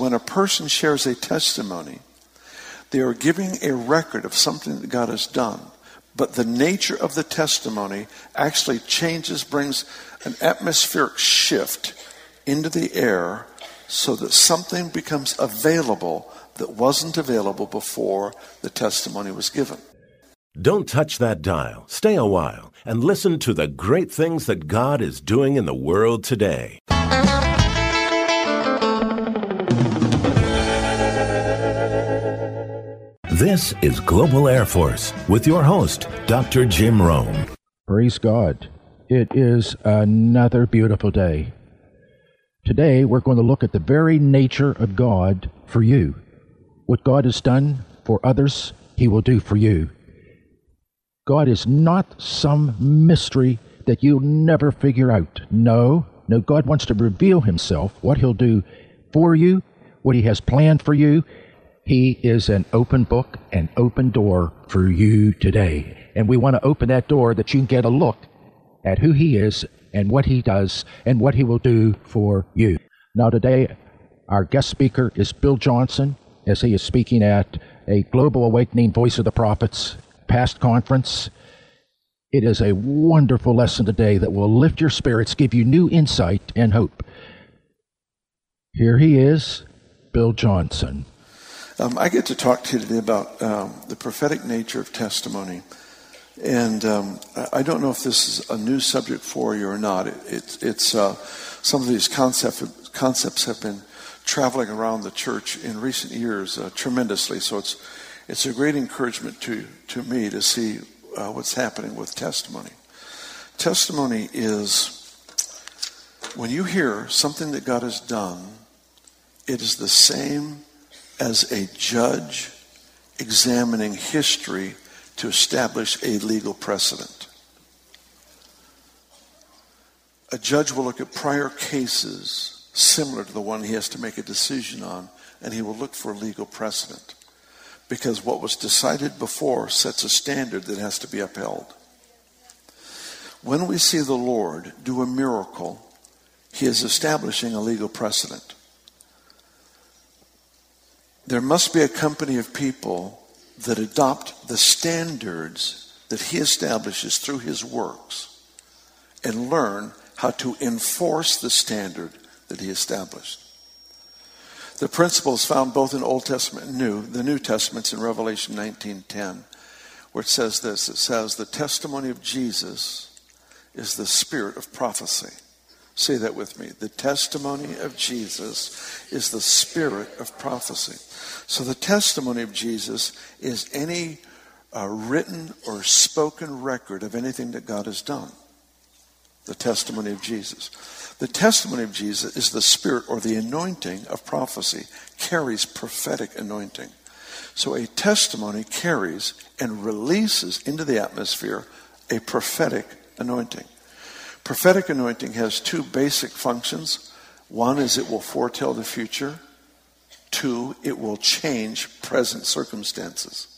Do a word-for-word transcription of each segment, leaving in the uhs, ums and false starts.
when a person shares a testimony, they are giving a record of something that God has done. But the nature of the testimony actually changes, brings an atmospheric shift into the air so that something becomes available that wasn't available before the testimony was given. Don't touch that dial. Stay a while and listen to the great things that God is doing in the world today. This is Global Air Force with your host, Doctor Jim Rome. Praise God. It is another beautiful day. Today, we're going to look at the very nature of God for you. What God has done for others, He will do for you. God is not some mystery that you'll never figure out. No, no, God wants to reveal Himself, what He'll do for you, what He has planned for you. He is an open book, an open door for you today. And we want to open that door that you can get a look at who He is and what He does and what He will do for you. Now today, our guest speaker is Bill Johnson, as he is speaking at a Global Awakening Voice of the Prophets past conference. It is a wonderful lesson today that will lift your spirits, give you new insight and hope. Here he is, Bill Johnson. Um, I get to talk to you today about um, the prophetic nature of testimony. And um, I don't know if this is a new subject for you or not. It, it, it's uh, some of these concept, concepts have been traveling around the church in recent years uh, tremendously. So it's it's a great encouragement to, to me to see uh, what's happening with testimony. Testimony is when you hear something that God has done, it is the same as a judge examining history to establish a legal precedent. A judge will look at prior cases similar to the one he has to make a decision on, and he will look for a legal precedent. Because what was decided before sets a standard that has to be upheld. When we see the Lord do a miracle, He is establishing a legal precedent. There must be a company of people that adopt the standards that He establishes through His works and learn how to enforce the standard that He established. The principle is found both in Old Testament and New. The New Testament's in Revelation nineteen ten, where it says this. It says, the testimony of Jesus is the spirit of prophecy. Say that with me. The testimony of Jesus is the spirit of prophecy. So the testimony of Jesus is any uh, written or spoken record of anything that God has done. The testimony of Jesus. The testimony of Jesus is the spirit or the anointing of prophecy, carries prophetic anointing. So a testimony carries and releases into the atmosphere a prophetic anointing. Prophetic anointing has two basic functions. One is it will foretell the future. Two, it will change present circumstances.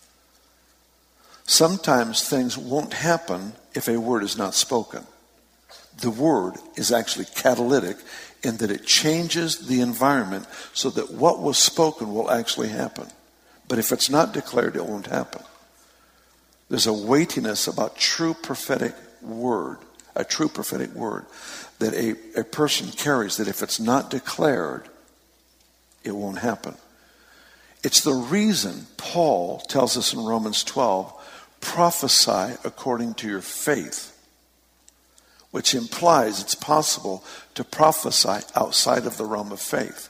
Sometimes things won't happen if a word is not spoken. The word is actually catalytic in that it changes the environment so that what was spoken will actually happen. But if it's not declared, it won't happen. There's a weightiness about true prophetic word. A true prophetic word that a, a person carries, that if it's not declared, it won't happen. It's the reason Paul tells us in Romans twelve, prophesy according to your faith, which implies it's possible to prophesy outside of the realm of faith.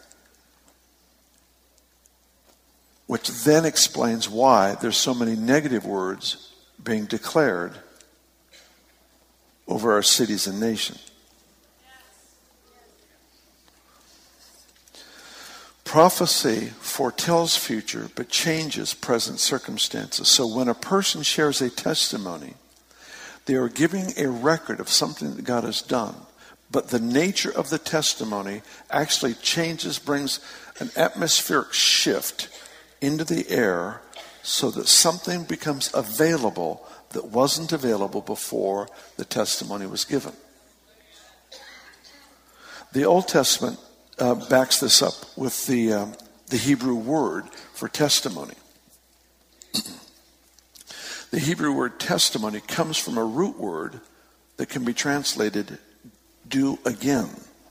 Which then explains why there's so many negative words being declared over our cities and nation. Prophecy foretells future but changes present circumstances. So when a person shares a testimony, they are giving a record of something that God has done. But the nature of the testimony actually changes, brings an atmospheric shift into the air so that something becomes available that wasn't available before the testimony was given. The Old Testament uh, backs this up with the, um, the Hebrew word for testimony. The Hebrew word testimony comes from a root word that can be translated do again.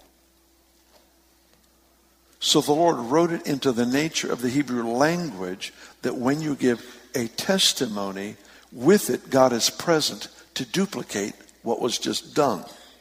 So the Lord wrote it into the nature of the Hebrew language that when you give a testimony, with it God is present to duplicate what was just done.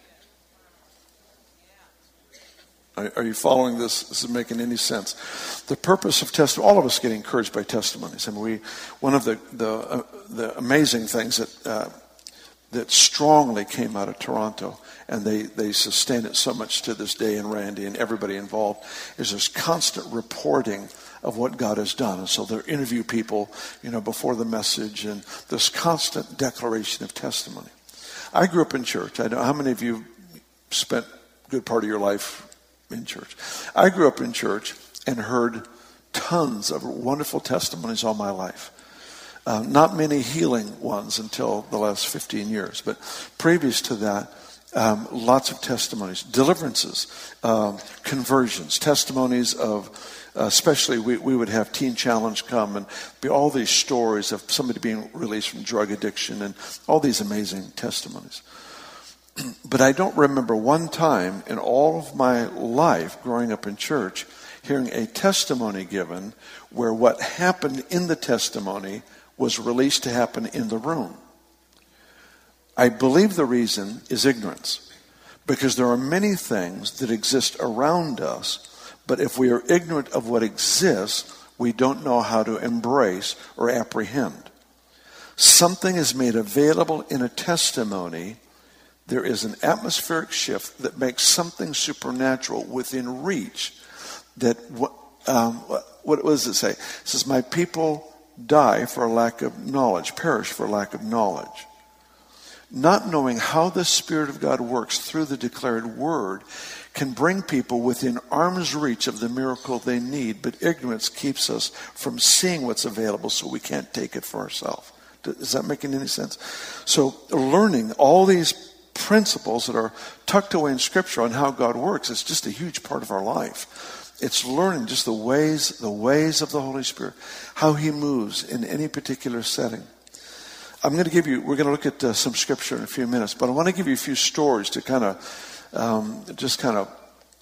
Are, are you following this? This is making any sense? The purpose of testimony, all of us get encouraged by testimonies. I mean, we, one of the the, uh, the amazing things that uh, that strongly came out of Toronto, and they, they sustain it so much to this day, and Randy and everybody involved, is this constant reporting of what God has done. And so they interview people, you know, before the message, and this constant declaration of testimony. I grew up in church. I know how many of you spent a good part of your life in church. I grew up in church and heard tons of wonderful testimonies all my life. Uh, not many healing ones until the last fifteen years, but previous to that, um, lots of testimonies, deliverances, um, conversions, testimonies of, uh, especially we, we would have Teen Challenge come and be all these stories of somebody being released from drug addiction and all these amazing testimonies. But I don't remember one time in all of my life growing up in church hearing a testimony given where what happened in the testimony was released to happen in the room. I believe the reason is ignorance, because there are many things that exist around us, but if we are ignorant of what exists, we don't know how to embrace or apprehend. Something is made available in a testimony. There is an atmospheric shift that makes something supernatural within reach. That um, what does it say? It says, "My people die for a lack of knowledge, perish for lack of knowledge." Not knowing how the Spirit of God works through the declared word can bring people within arm's reach of the miracle they need, but ignorance keeps us from seeing what's available, so we can't take it for ourselves. Is that making any sense? So learning all these principles that are tucked away in Scripture on how God works is just a huge part of our life. It's learning just the ways, the ways of the Holy Spirit, how He moves in any particular setting. I'm going to give you, we're going to look at uh, some Scripture in a few minutes, but I want to give you a few stories to kind of, um, just kind of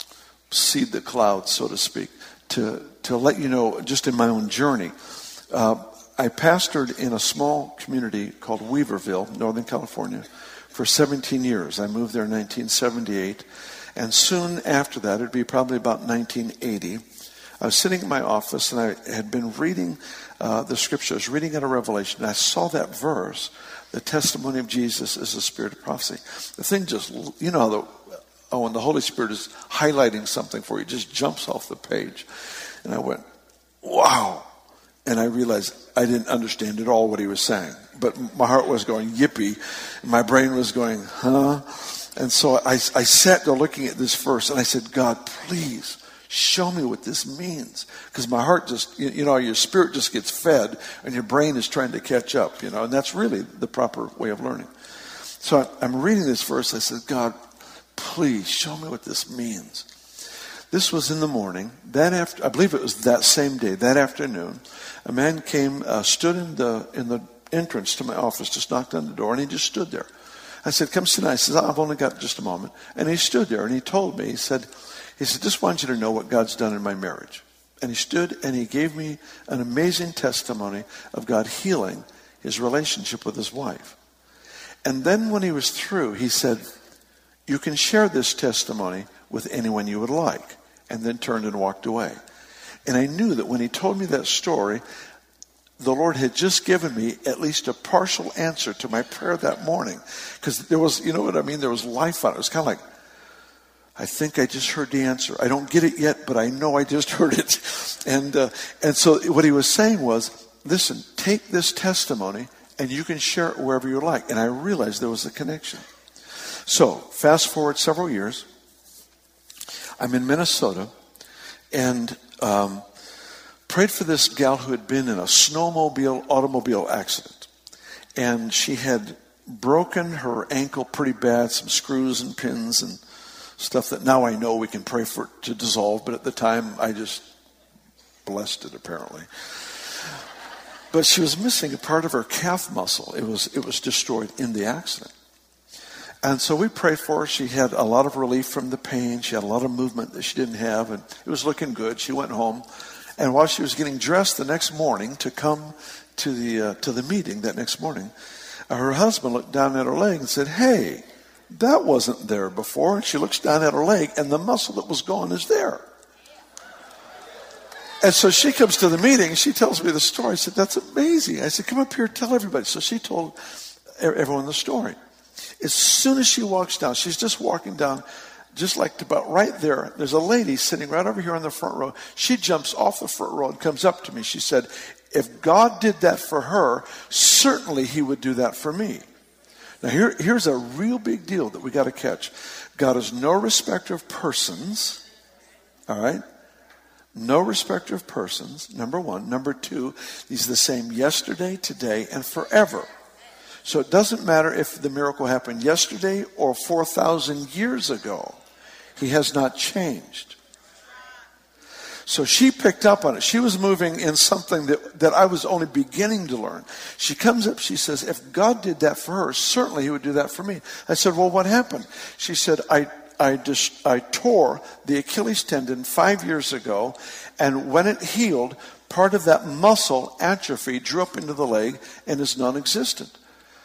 seed the clouds, so to speak, to, to let you know, just in my own journey. Uh, I pastored in a small community called Weaverville, Northern California, for seventeen years. I moved there in nineteen seventy-eight. And soon after that, it would be probably about nineteen eighty, I was sitting in my office and I had been reading uh, the scriptures, reading out of Revelation, and I saw that verse, the testimony of Jesus is the spirit of prophecy. The thing just, you know, the, oh, when the Holy Spirit is highlighting something for you, it just jumps off the page. And I went, wow. And I realized I didn't understand at all what he was saying. But my heart was going, yippee. And my brain was going, huh? And so I, I sat there looking at this verse, and I said, God, please show me what this means. Because my heart just, you, you know, your spirit just gets fed, and your brain is trying to catch up, you know. And that's really the proper way of learning. So I, I'm reading this verse. I said, God, please show me what this means. This was in the morning. That after, I believe it was that same day, that afternoon, a man came, uh, stood in the in the entrance to my office, just knocked on the door, and he just stood there. I said, come sit down. He says, I've only got just a moment. And he stood there, and he told me, he said, he said, just want you to know what God's done in my marriage. And he stood, and he gave me an amazing testimony of God healing his relationship with his wife. And then when he was through, he said, you can share this testimony with anyone you would like. And then turned and walked away. And I knew that when he told me that story, the Lord had just given me at least a partial answer to my prayer that morning. Because there was, you know what I mean? There was life on it. It was kind of like, I think I just heard the answer. I don't get it yet, but I know I just heard it. And uh, and so what he was saying was, listen, take this testimony and you can share it wherever you like. And I realized there was a connection. So fast forward several years. I'm in Minnesota and um, prayed for this gal who had been in a snowmobile automobile accident. And she had broken her ankle pretty bad, some screws and pins and Stuff that now I know we can pray for it to dissolve, but at the time I just blessed it apparently. But she was missing a part of her calf muscle. It was it was destroyed in the accident. And so we prayed for her. She had a lot of relief from the pain. She had a lot of movement that she didn't have, and it was looking good. She went home, and while she was getting dressed the next morning to come to the uh, to the meeting that next morning, uh, her husband looked down at her leg and said, "Hey, that wasn't there before." And she looks down at her leg, and the muscle that was gone is there. And so she comes to the meeting, she tells me the story. I said, "That's amazing." I said, "Come up here, tell everybody." So she told everyone the story. As soon as she walks down, she's just walking down, just like about right there. There's a lady sitting right over here on the front row. She jumps off the front row and comes up to me. She said, "If God did that for her, certainly he would do that for me." Now here, here's a real big deal that we got to catch. God is no respecter of persons, all right? No respecter of persons, number one. Number two, he's the same yesterday, today, and forever. So it doesn't matter if the miracle happened yesterday or four thousand years ago. He has not changed. So she picked up on it. She was moving in something that, that I was only beginning to learn. She comes up, she says, "If God did that for her, certainly he would do that for me." I said, "Well, what happened?" She said, I I just I tore the Achilles tendon five years ago, and when it healed, part of that muscle atrophied, drew up into the leg, and is non-existent.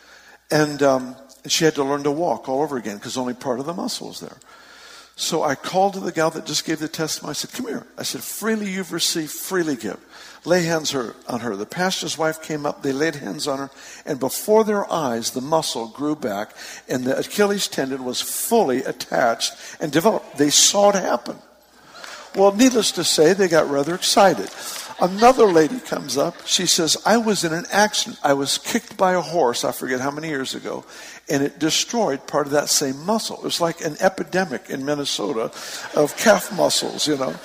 And um, she had to learn to walk all over again because only part of the muscle was there. So I called to the gal that just gave the testimony. I said, "Come here." I said, "Freely you've received, freely give. Lay hands her, on her." The pastor's wife came up. They laid hands on her. And before their eyes, the muscle grew back. And the Achilles tendon was fully attached and developed. They saw it happen. Well, needless to say, they got rather excited. Another lady comes up. She says, "I was in an accident. I was kicked by a horse, I forget how many years ago, and it destroyed part of that same muscle." It was like an epidemic in Minnesota of calf muscles, you know.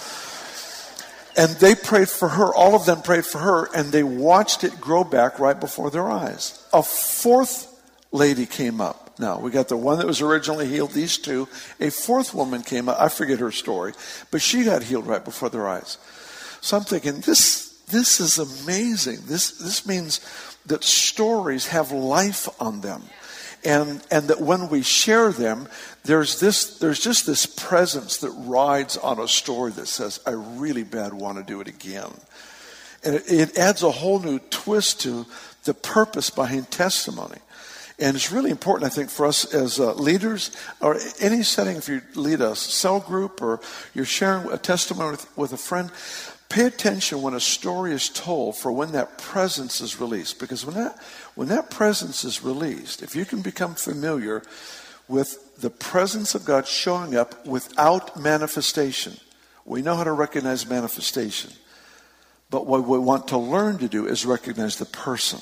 And they prayed for her. All of them prayed for her, and they watched it grow back right before their eyes. A fourth lady came up. Now, we got the one that was originally healed, these two. A fourth woman came up. I forget her story, but she got healed right before their eyes. So I'm thinking, this this is amazing. This this means that stories have life on them. And and that when we share them, there's this there's just this presence that rides on a story that says, "I really bad want to do it again." And it, it adds a whole new twist to the purpose behind testimony. And it's really important, I think, for us as uh, leaders, or any setting, if you lead a cell group or you're sharing a testimony with, with a friend, pay attention when a story is told for when that presence is released. Because when that when that presence is released, if you can become familiar with the presence of God showing up without manifestation, we know how to recognize manifestation. But what we want to learn to do is recognize the person.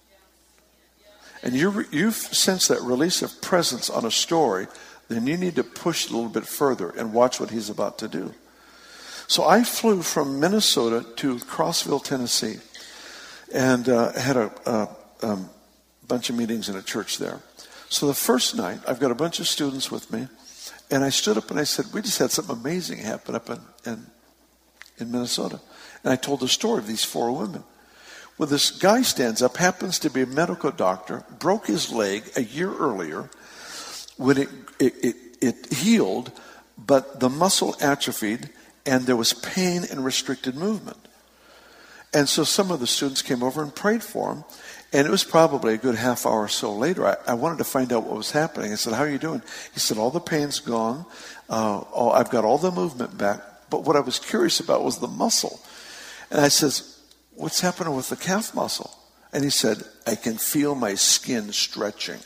And you you sense that release of presence on a story, then you need to push it a little bit further and watch what he's about to do. So I flew from Minnesota to Crossville, Tennessee, and uh, had a, a, a bunch of meetings in a church there. So the first night, I've got a bunch of students with me, and I stood up and I said, "We just had something amazing happen up in, in, in Minnesota." And I told the story of these four women. Well, this guy stands up, happens to be a medical doctor, broke his leg a year earlier when it it, it, it healed, but the muscle atrophied, and there was pain and restricted movement. And so some of the students came over and prayed for him. And it was probably a good half hour or so later. I, I wanted to find out what was happening. I said, "How are you doing?" He said, "All the pain's gone. Uh, all, I've got all the movement back. But what I was curious about was the muscle." And I says, "What's happening with the calf muscle?" And he said, "I can feel my skin stretching."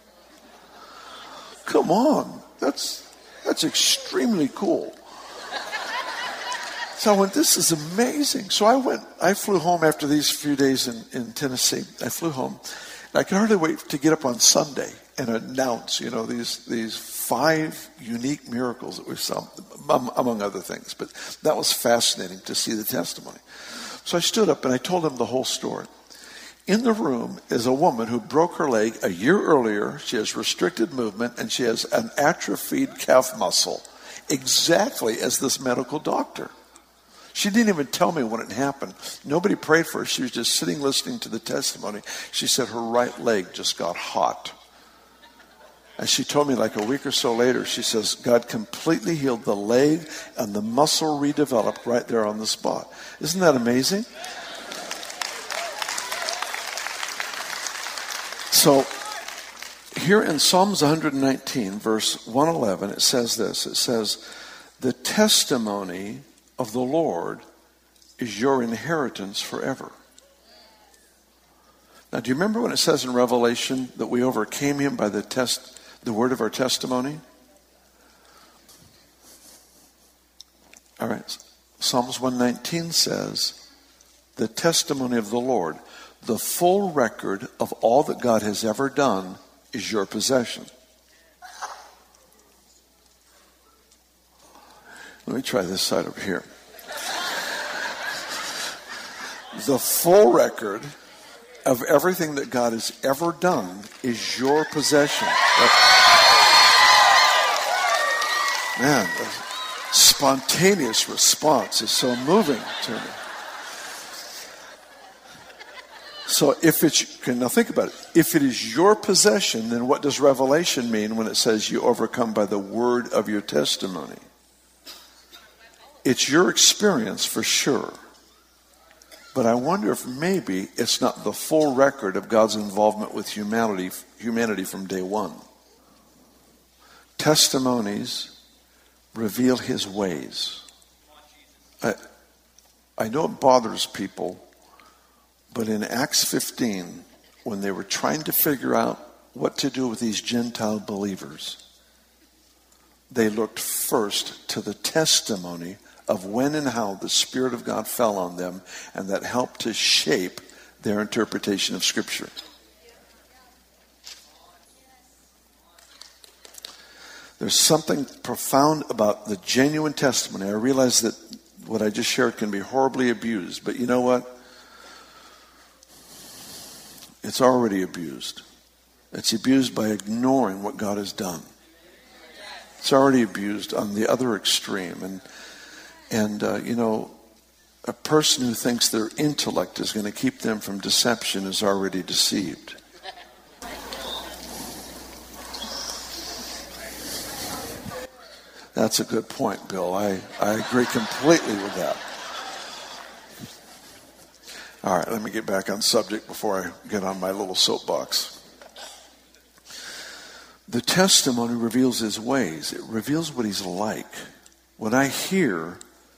Come on. That's, that's extremely cool. So I went, "This is amazing." So I went, I flew home after these few days in, in Tennessee. I flew home. And I could hardly wait to get up on Sunday and announce, you know, these these five unique miracles that we saw, among other things. But that was fascinating to see the testimony. So I stood up and I told them the whole story. In the room is a woman who broke her leg a year earlier. She has restricted movement and she has an atrophied calf muscle. exactly as this medical doctor. She didn't even tell me when it happened. Nobody prayed for her. She was just sitting listening to the testimony. She said her right leg just got hot. And she told me like a week or so later, she says, God completely healed the leg and the muscle redeveloped right there on the spot. Isn't that amazing? So here in Psalms one nineteen, verse one eleven, it says this. It says, the testimony of the Lord is your inheritance forever. Now, do you remember when it says in Revelation that we overcame him by the test, the word of our testimony? All right. Psalms one nineteen says, the testimony of the Lord, the full record of all that God has ever done is your possession. Let me try this side over here. The full record of everything that God has ever done is your possession. Man, the spontaneous response is so moving to me. So if it's, okay, now think about it. If it is your possession, then what does Revelation mean when it says you overcome by the word of your testimony? It's your experience for sure. But I wonder if maybe it's not the full record of God's involvement with humanity, humanity from day one. Testimonies reveal his ways. I, I know it bothers people, but in Acts fifteen, when they were trying to figure out what to do with these Gentile believers, they looked first to the testimony of when and how the Spirit of God fell on them, and that helped to shape their interpretation of Scripture. There's something profound about the genuine testimony. I realize that what I just shared can be horribly abused, but you know what? It's already abused. It's abused by ignoring what God has done. It's already abused on the other extreme. And And, uh, you know, a person who thinks their intellect is going to keep them from deception is already deceived. That's a good point, Bill. I, I agree completely with that. All right, let me get back on subject before I get on my little soapbox. The testimony reveals his ways. It reveals what he's like. When I hear,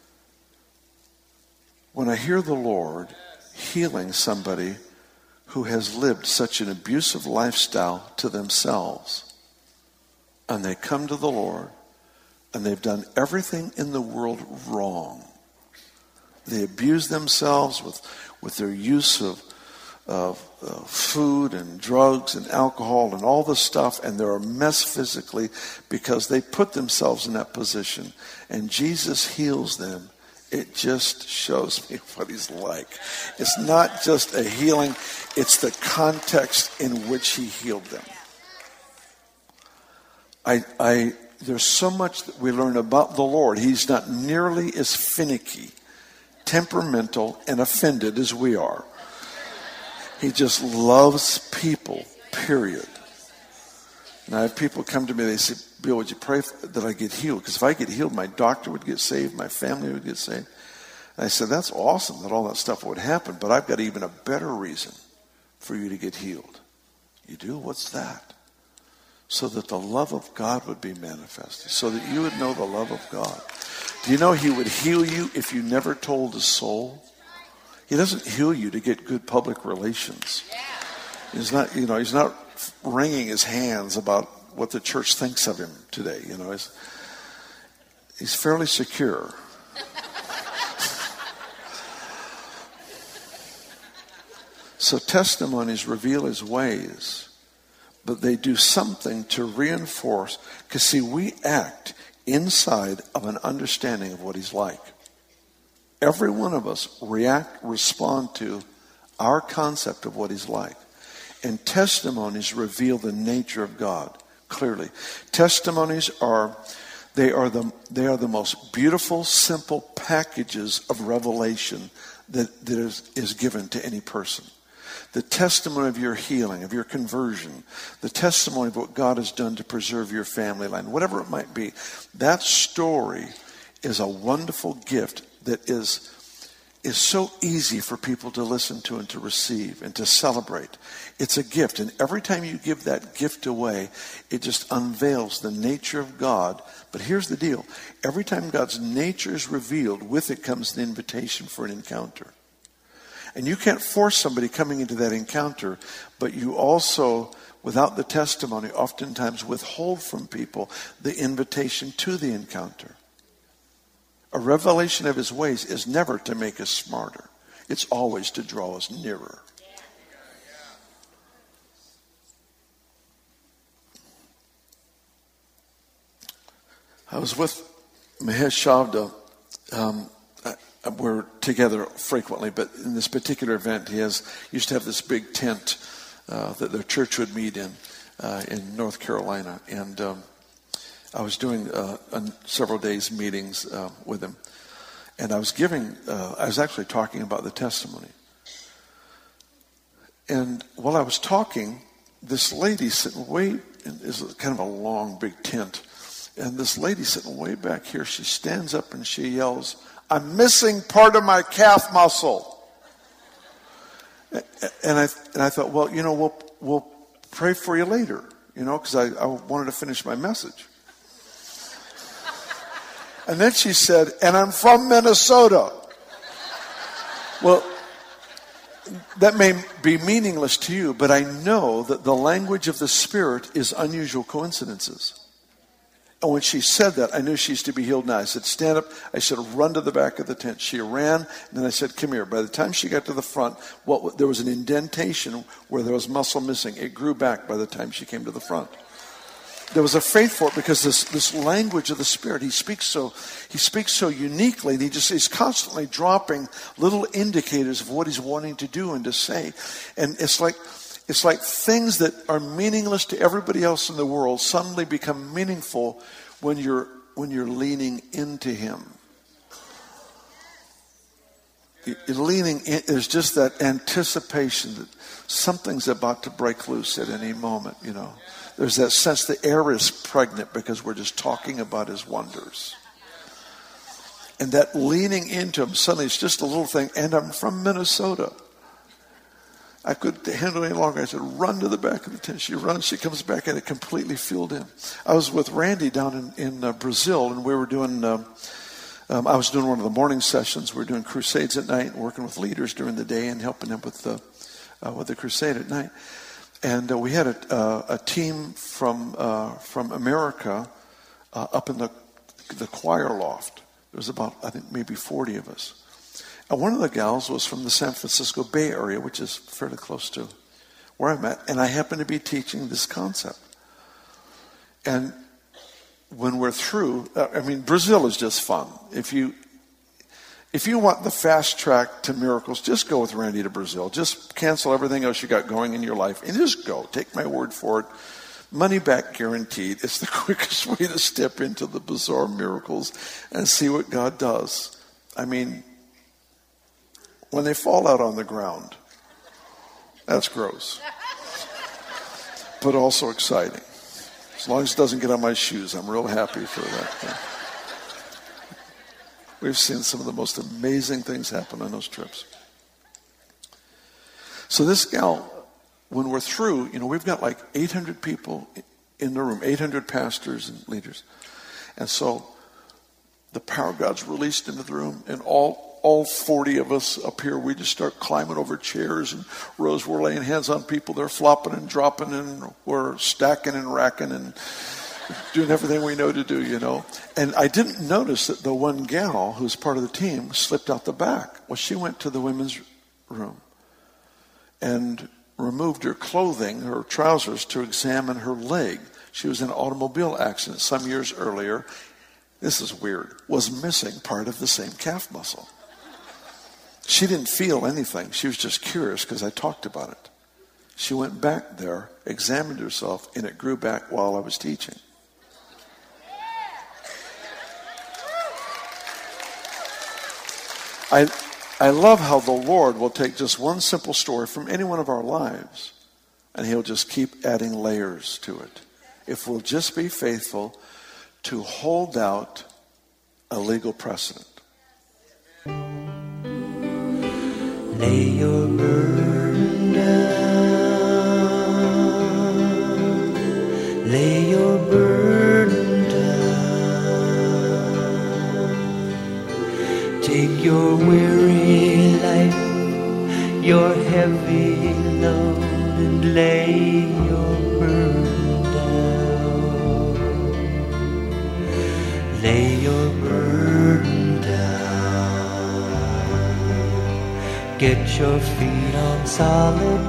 when I hear the Lord healing somebody who has lived such an abusive lifestyle to themselves, and they come to the Lord, and they've done everything in the world wrong. They abuse themselves with, with their use of, of uh, food and drugs and alcohol and all this stuff, and they're a mess physically because they put themselves in that position. And Jesus heals them. It just shows me what he's like. It's not just a healing, it's the context in which he healed them. I, I, there's so much that we learn about the Lord. He's not nearly as finicky, temperamental, and offended as we are. He just loves people, period. And I have people come to me, they say, Bill, would you pray for, that I get healed? Because if I get healed, my doctor would get saved, my family would get saved. And I said, that's awesome that all that stuff would happen, but I've got even a better reason for you to get healed. You do? What's that? So that the love of God would be manifested, so that you would know the love of God. Do you know he would heal you if you never told a soul? He doesn't heal you to get good public relations. He's not, you know, he's not wringing his hands about what the church thinks of him today. You know, he's, he's fairly secure. So testimonies reveal his ways, but they do something to reinforce. Because see, we act inside of an understanding of what he's like. Every one of us react, respond to our concept of what he's like. And testimonies reveal the nature of God clearly. Testimonies are They are the, they are the most beautiful, simple packages of revelation that, that is, is given to any person. The testimony of your healing, of your conversion, the testimony of what God has done to preserve your family line, whatever it might be, that story is a wonderful gift that is, is so easy for people to listen to and to receive and to celebrate. It's a gift, and every time you give that gift away, it just unveils the nature of God. But here's the deal. Every time God's nature is revealed, with it comes the invitation for an encounter. And you can't force somebody coming into that encounter, but you also, without the testimony, oftentimes withhold from people the invitation to the encounter. A revelation of his ways is never to make us smarter. It's always to draw us nearer. I was with Mahesh Shavda. Um, We're together frequently, but in this particular event, he has used to have this big tent uh, that their church would meet in uh, in North Carolina, and um, I was doing uh, a, several days meetings uh, with him, and I was giving, uh, I was actually talking about the testimony, and while I was talking, this lady sitting way, in, is kind of a long, big tent, and this lady sitting way back here, she stands up and she yells, "I'm missing part of my calf muscle." And I and I thought, well, you know, we'll we'll pray for you later, you know, because I, I wanted to finish my message. And then she said, "And I'm from Minnesota." Well, that may be meaningless to you, but I know that the language of the Spirit is unusual coincidences. And when she said that, I knew she's to be healed now. I said, "Stand up." I said, "Run to the back of the tent." She ran, and then I said, "Come here." By the time she got to the front, what, there was an indentation where there was muscle missing. It grew back by the time she came to the front. There was a faith for it because this, this language of the Spirit, he speaks so he speaks so uniquely. And he just he's constantly dropping little indicators of what he's wanting to do and to say. And it's like It's like things that are meaningless to everybody else in the world suddenly become meaningful when you're when you're leaning into him. You're leaning in, there's just that anticipation that something's about to break loose at any moment, you know. There's that sense the air is pregnant because we're just talking about his wonders. And that leaning into him, suddenly it's just a little thing, and I'm from Minnesota. I couldn't handle it any longer. I said, "Run to the back of the tent." She runs. She comes back and it completely filled in. I was with Randy down in, in uh, Brazil, and we were doing, um, um, I was doing one of the morning sessions. We were doing crusades at night, working with leaders during the day and helping them with the, uh, with the crusade at night. And uh, we had a, uh, a team from uh, from America uh, up in the the choir loft. There was about, I think, maybe forty of us. And one of the gals was from the San Francisco Bay Area, which is fairly close to where I'm at. And I happened to be teaching this concept. And when we're through, I mean, Brazil is just fun. If you if you want the fast track to miracles, just go with Randy to Brazil. Just cancel everything else you got going in your life and just go. Take my word for it. Money back guaranteed. It's the quickest way to step into the bizarre miracles and see what God does. I mean, when they fall out on the ground, that's gross. But also exciting. As long as it doesn't get on my shoes, I'm real happy for that. We've seen some of the most amazing things happen on those trips. So this gal, when we're through, you know, we've got like eight hundred people in the room, eight hundred pastors and leaders. And so the power of God's released into the room, and all all forty of us up here, we just start climbing over chairs, and Rose, we're laying hands on people. They're flopping and dropping, and we're stacking and racking and doing everything we know to do, you know. And I didn't notice that the one gal who's part of the team slipped out the back. Well, she went to the women's room and removed her clothing, her trousers, to examine her leg. She was in an automobile accident some years earlier. This is weird. Was missing part of the same calf muscle. She didn't feel anything. She was just curious because I talked about it. She went back there, examined herself, and it grew back while I was teaching. I, I love how the Lord will take just one simple story from any one of our lives, and he'll just keep adding layers to it. If we'll just be faithful to hold out a legal precedent. Lay your burden down. Lay your burden down. Take your weary life, your heavy load, and lay your burden down. Lay your burden down. Get your feet on solid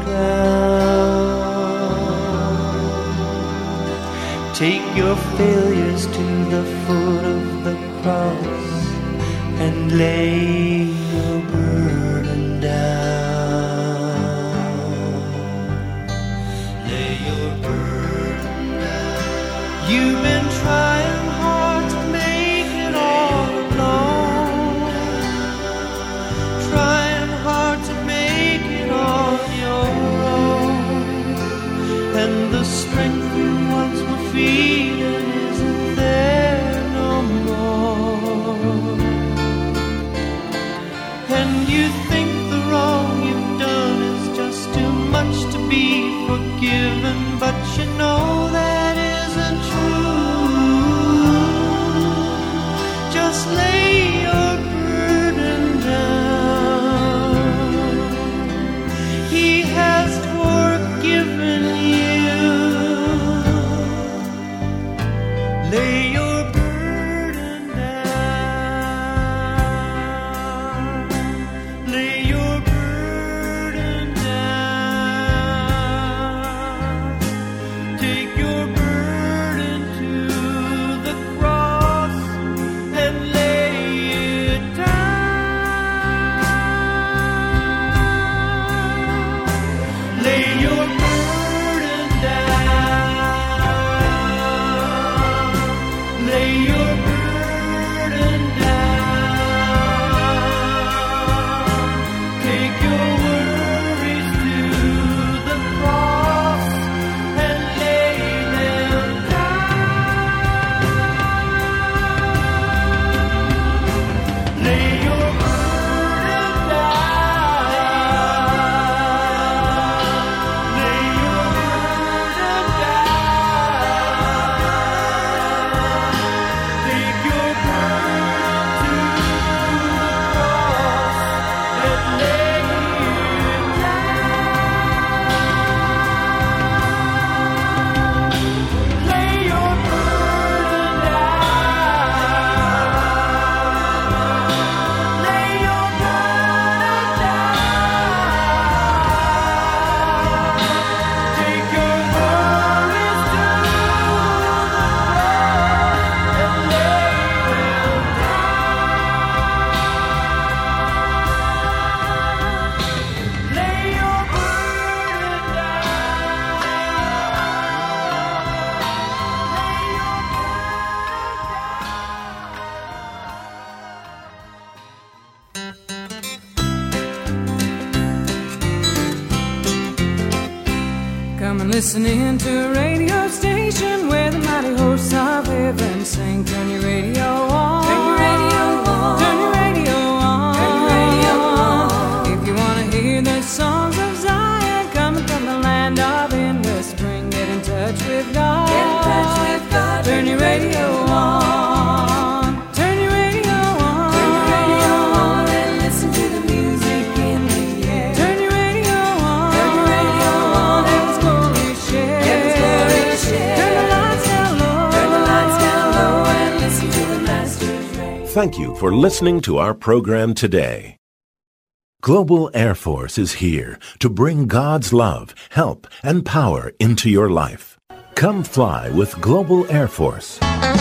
ground. Take your failures to the foot of the cross and lay your burden down. Lay your burden down. You've been trying hard to make it all alone, trying hard to make it on your own, and the strength you once were feeling isn't there no more. And you think the wrong you've done is just too much to be forgiven, but you know that isn't true. Just lay your burden down. He has forgiven you. Lay your burden down. Lay your burden down. Take your burden to the cross and lay it down. Lay your burden down. Lay your burden down. Take your worries to the cross and lay them down. Lay your burden down. Lay your burden down. Take your burden to the cross and lay it down. Lay your burden down. Lay your burden down. Take your worries to the cross and lay them down. Lay your burden Come and listen in to a radio station where the mighty hosts of heaven sing. Turn your radio on. Turn your radio on. Turn your radio on. Turn your radio on. If you want to hear the songs of Zion coming from the land of endless spring, get in touch with God. Get in touch with God. Turn your radio on. Turn your radio on. Turn your radio on and listen to the music in the air. Turn your radio on. Turn your radio on. Heaven's glory share. Heaven's glory share. Turn the lights down low. Turn the lights down low and listen to the Master's rain. Thank you for listening to our program today. Global Air Force is here to bring God's love, help, and power into your life. Come fly with Global Air Force.